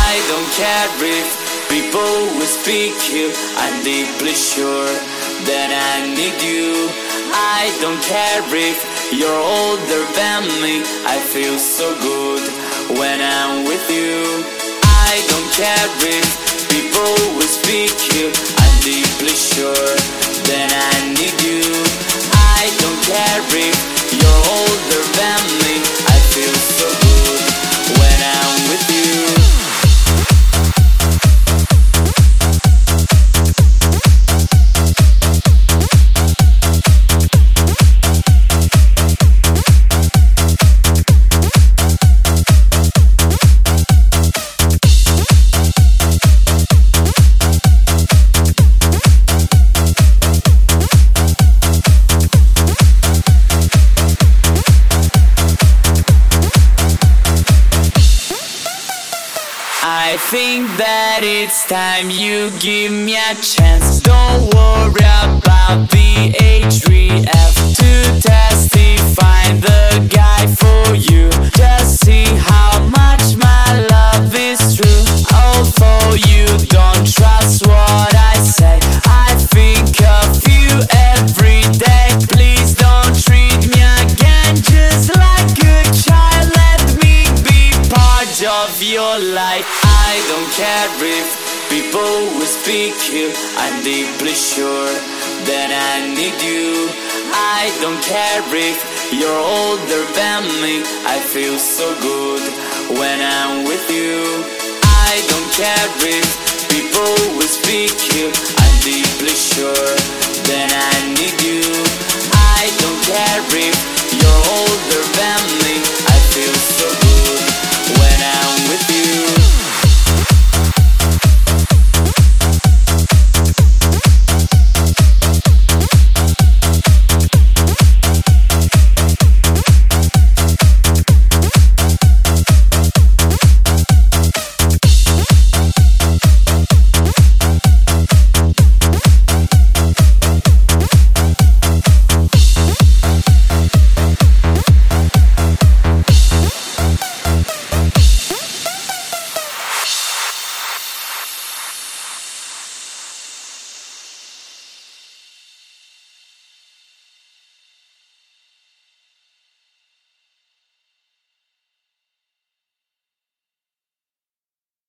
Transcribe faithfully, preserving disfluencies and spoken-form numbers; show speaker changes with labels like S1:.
S1: I don't care if people will speak you. I'm deeply sure that I need you. I don't care if you're older than me. I feel so good when I'm with you. I don't care if people will speak you. I'm deeply sure that I need you. I don't care if you're older than me. I feel so good when I'm with you. I think that it's time you give me a chance. Don't worry about the age we have to testify the guy for you. Just see how much my love is true. Although you don't trust what I say, I think of you every day. Please don't treat me again just like a child. Let me be part of your life. I don't care if people will speak you. I'm deeply sure that I need you. I don't care if you're older than me. I feel so good when I'm with you. I don't care if people will speak you. I'm deeply sure